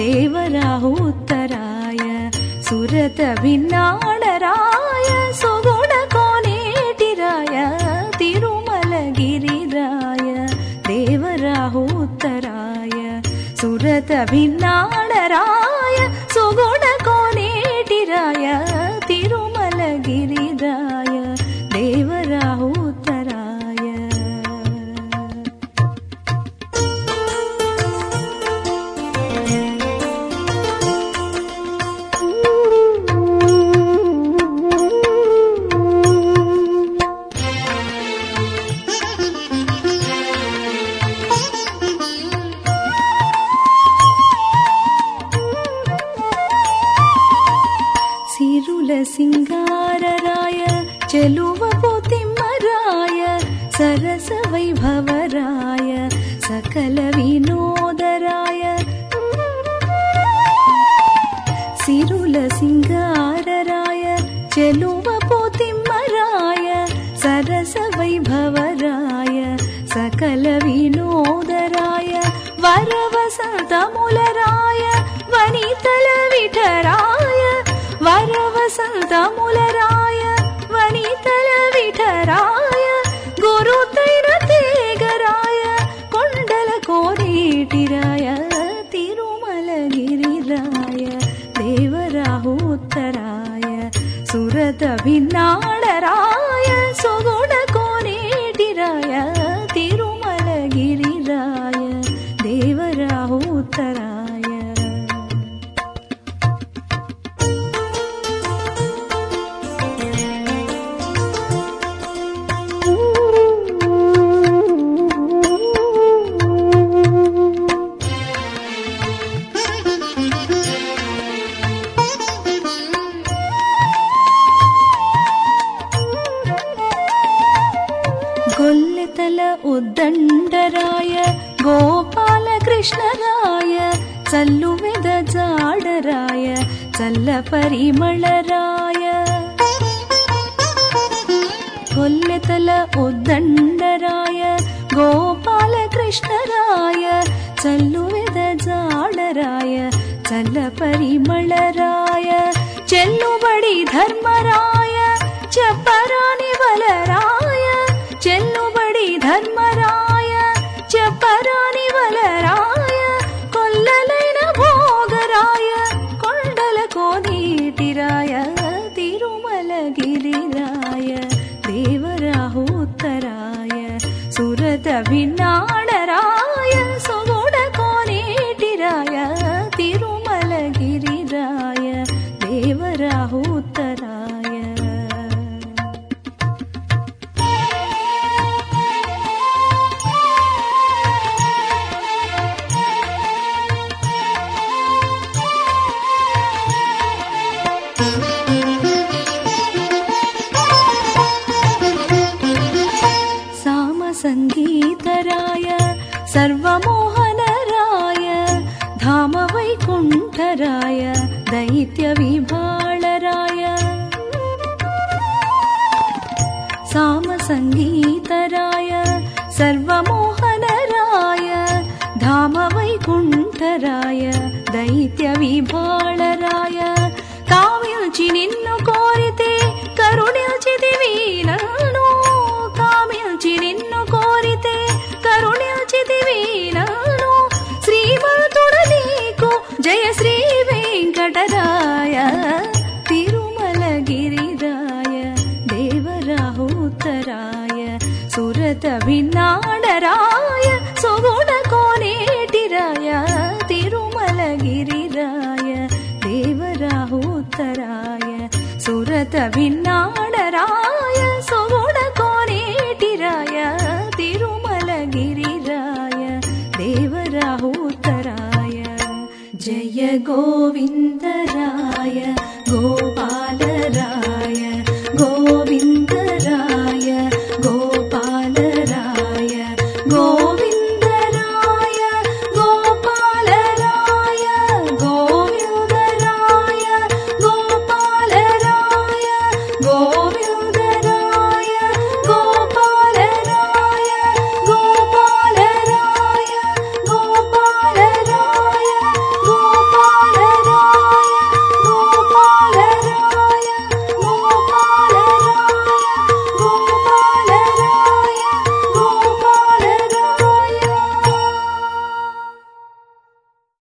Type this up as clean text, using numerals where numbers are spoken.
దేవరాహోత్తరాయ సురత భిన్నాళరాయ సుగుణ కోనేటిరాయ తిరుమలగిరిరాయ దేవరాహోత్తరాయ సురత భిన్నాళరాయ సుగుణ కోనేటిరాయ తిరుమలగిరిరాయ దేవరాహోత్తరాయ. సిరుల సింగారరాయ చెలువపోతిమ్మరాయ సరస వైభవరాయ సకల వినోదరాయ సిరుల సింగారరాయ చెలువపోతిమ్మరాయ సరస వైభవరాయ సకల వినోదరాయ వరవసంతములరాయ వనితల విఠరాయ వరవసంతములరాయ వనితల విఠరాయ గురుతైన తేగరాయ కొండల కోనేటిరాయ తిరుమలగిరిరాయ దేవరాహోత్తరాయ సురత భిన్నాళరాయ సుగుణ కోనేటిరాయ తిరుమలగిరిరాయ దేవరాహోత్తరాయ. గొల్లెతల ఉద్దండరాయ గోపాలకృష్ణరాయ చల్లువెద జాడరాయ చల్ల పరిమళరాయ గొల్లెతల ఉద్దండరాయ గోపాలకృష్ణరాయ చల్లువెద జాడరాయ చల్ల పరిమళరాయ చెల్లుబడి ధర్మరాయ చెప్పరాని వలరాయ చెల్లుబడి ధర్మరాయ చెప్పరాని వలరాయ కొల్లలైన భోగరాయ కొండల కోనేటిరాయ తిరుమలగిరిరాయ దేవరాహోత్తరాయ సురత భిన్నాళరాయ సుగుణ కోనేటిరాయ తిరుమలగిరిరాయ దేవరాహోత్తరాయ. సంగీతరాయ సర్వమోహనరాయ ధామ వైకుంఠరాయ దైత్య విభాళరాయ సామ సంగీతరాయ సర్వమోహనరాయ ధామ వైకుంఠరాయ దైత్య విభాళరాయ కావ్యచి నిన్ను కోరితే కరుణించితివి నన్ను కావ్యచి నిన్ను కోరితే కరుణించితివి నన్ను శ్రీమంతుడ నీకు జయ శ్రీ వెంకటరాయ తిరుమలగిరిరాయ దేవరాహోత్తరాయ సురత భిన్నాళరాయ సుగుణ కోనేటిరాయ తిరుమలగిరిరాయ దేవరాహోత్తరాయ సురత భిన్నాళరాయ సుగుణ కోనేటిరాయ తిరుమలగిరిరాయ దేవరాహోత్తరాయ. జయ గోవిందరాయ గోపాల